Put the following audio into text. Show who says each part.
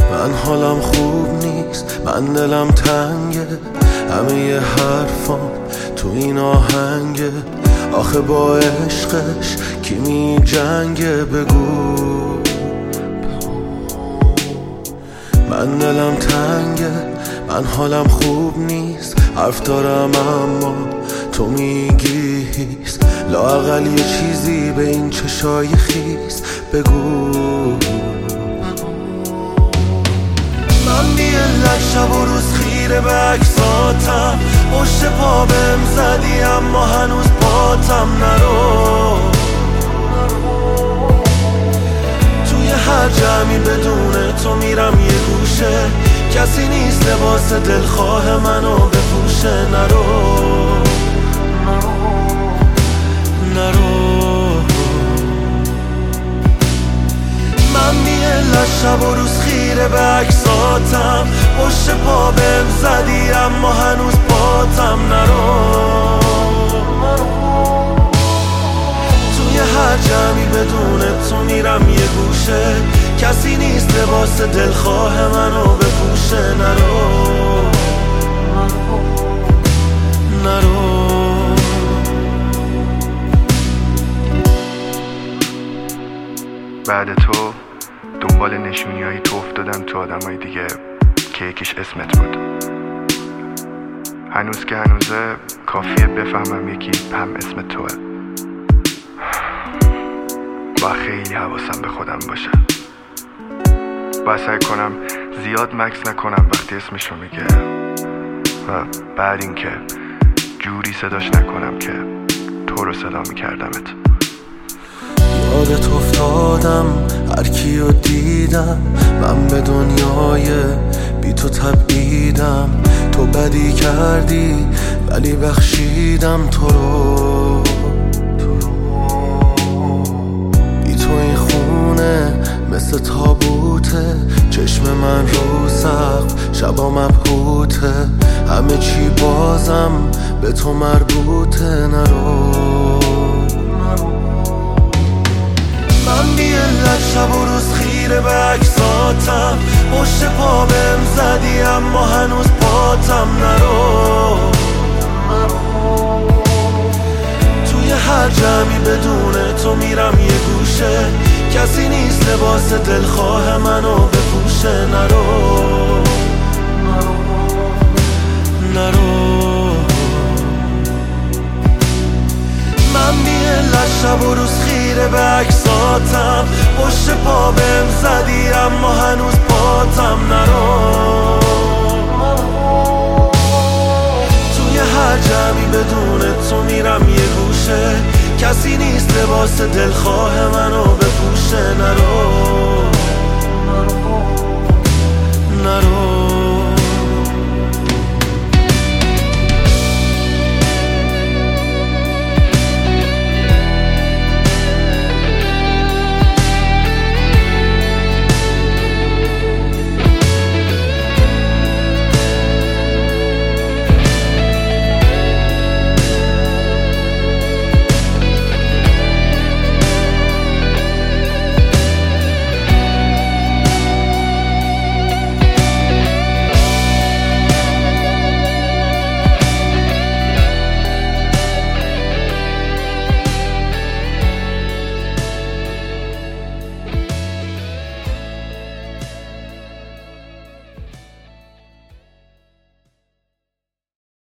Speaker 1: من حالم خوب نیست، من دلم تنگه، همه ی حرفام تو این آهنگه. آخه با عشقش کی می جنگه؟ بگو. من دلم تنگه، من حالم خوب نیست، حرف دارم اما تو میگی هیست. لااقل یه چیزی به این چشای خیس بگو. من بی علت شب و روز خیره به عکساتم، پشت پا بهم زدی اما هنوز پاتم نرو. توی هر جمعی بدون تو میرم یه گوشه، کسی نیست لباس دلخواه منو بپوشه. نرو من بی علت شب و روز خیره به عکساتم، پشت پا بهم زدی اما هنوز پاتم نرو. توی هر جمعی بدون تو میرم یه گوشه، کسی نیست لباس دلخواه منو بپوشه. نرو
Speaker 2: بعد تو دنبال نشونیایی تو افتادم تو آدمای دیگه که یکیش اسمت بود. هنوز که هنوزه کافیه بفهمم یکی هم اسم توه. با خیلی حواسم به خودم باشه، باید سعی کنم زیاد مکس نکنم وقتی اسمشو میگه، و بعد این که جوری صداش نکنم که تو رو صدا میکردمت.
Speaker 1: یادت افتادم هر کیو دیدم، من به دنیای بی تو تبعیدم. تو بدی کردی ولی بخشیدم تو رو. بی تو این خونه مثل تابوته، چشم من رو سقف شبا مبهوته، همه چی بازم به تو مربوطه. نرو من بی علت شب و روز خیره به عکساتم، پشت پا بهم زدی اما هنوز پاتم نرو. توی هر جمعی بدون تو میرم یه گوشه، کسی نیست لباس دلخواه منو